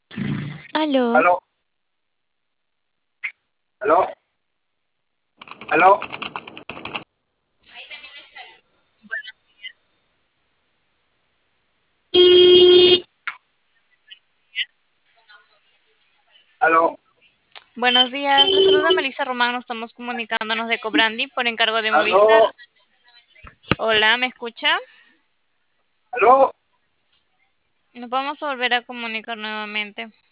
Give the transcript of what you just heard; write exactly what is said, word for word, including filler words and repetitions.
Aló, Aló, aló, aló, aló. buenos días. Les saluda Melissa Román. Nos estamos comunicándonos de Cobrandi por encargo de Movistar. Aló, Hola, ¿me escucha? aló, Nos vamos a volver a comunicar nuevamente.